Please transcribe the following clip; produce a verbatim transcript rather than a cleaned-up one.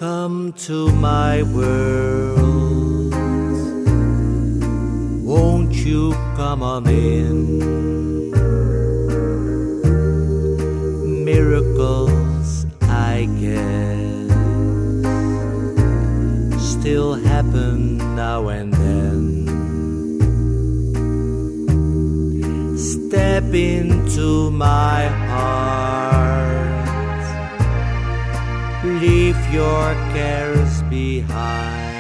Come to my world, won't you come on in? Miracles, I guess, still happen now and then. Step into my heart, leave your cares behind.